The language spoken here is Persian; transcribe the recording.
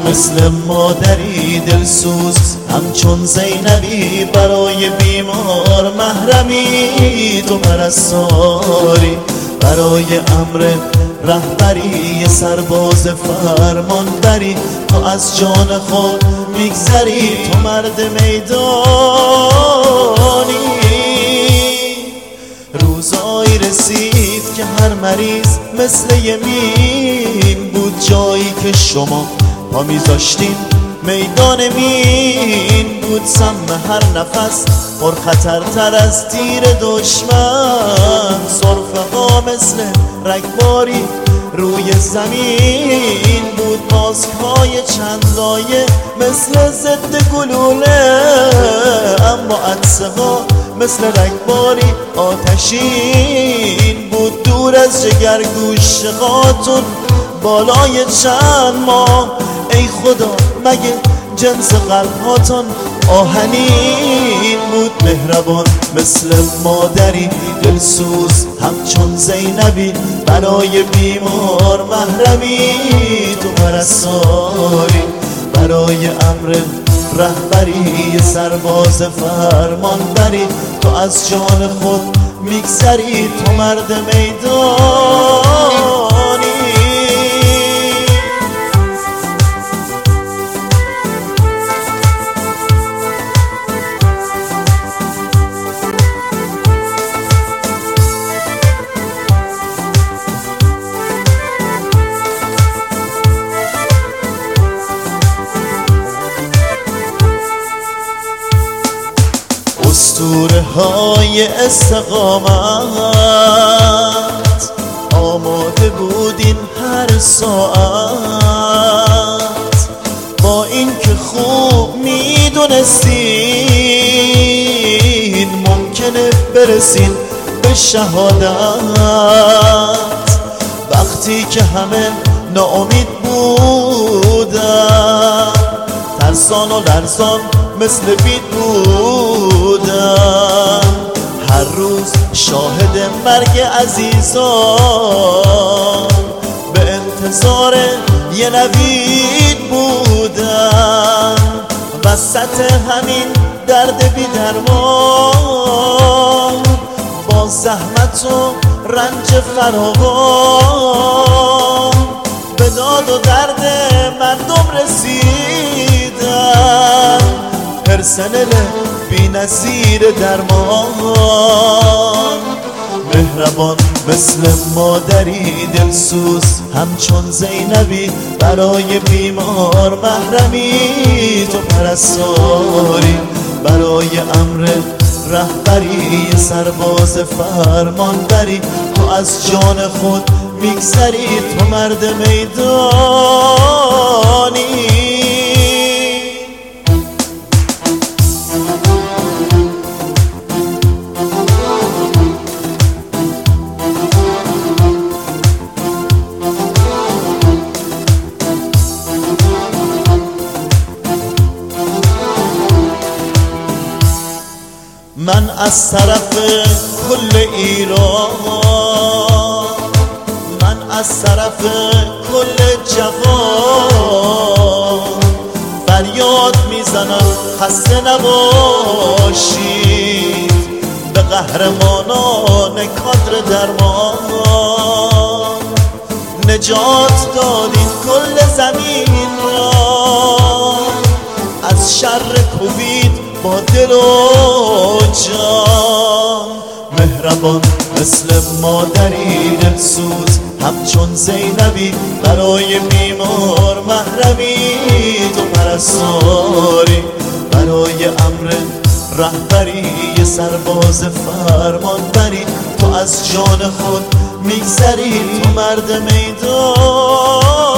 مثل مادری دلسوز همچون زینبی برای بیمار محرمی تو پرستاری برای امر رهبری سرباز فرمان بری تو از جان خود میگذری تو مرد میدانی روزایی رسید که هر مریض مثل یمین بود جایی که شما پا میذاشتین میدان مین بود سم هر نفس پرخطرتر از تیر دشمن سرفقا مثل رگباری روی زمین بود ماسک‌های چند لایه مثل ضد گلوله اما عطسه‌ها مثل رگباری آتشین بود دور از جگر گوشه خاتون بالای چند ماه ای خدا مگه جنس قلبهاتون آهنین بود مهربان مثل مادری دلسوز همچون زینبی برای بیمار محرمی تو پرستاری برای امر رهبری سرباز فرمان بری تو از جان خود میگذری تو مرد میدانی اسطوره های استقامت آماده بودین هر ساعت با این که خوب میدونستین ممکنه برسین به شهادت وقتی که همه ناامید بودن ترسان و لرزان مثل بید بودن هر روز شاهد مرگ عزیزان به انتظار یه نوید بودن وسط همین درد بی درمان با زحمت و رنج فراوان به داد و درد مردم رسیدن پرسنل بی نظیر درمان مهربان مثل مادری دلسوز همچون زینبی برای بیمار محرمی تو پرستاری برای امر رهبری سرباز فرمان بری تو از جان خود میگذری تو مرد میدانی من از طرف کل ایران من از طرف کل جهان فریاد میزنم خسته نباشید به قهرمانان کادر درمان نجات دادین کل زمین را از شر کووید با دل و جان مهربان مثل مادری دلسوز همچون زینبی برای بیمار محرمی تو پرستاری برای امر رهبری سرباز فرمان بری تو از جان خود میگذری تو مرد میدان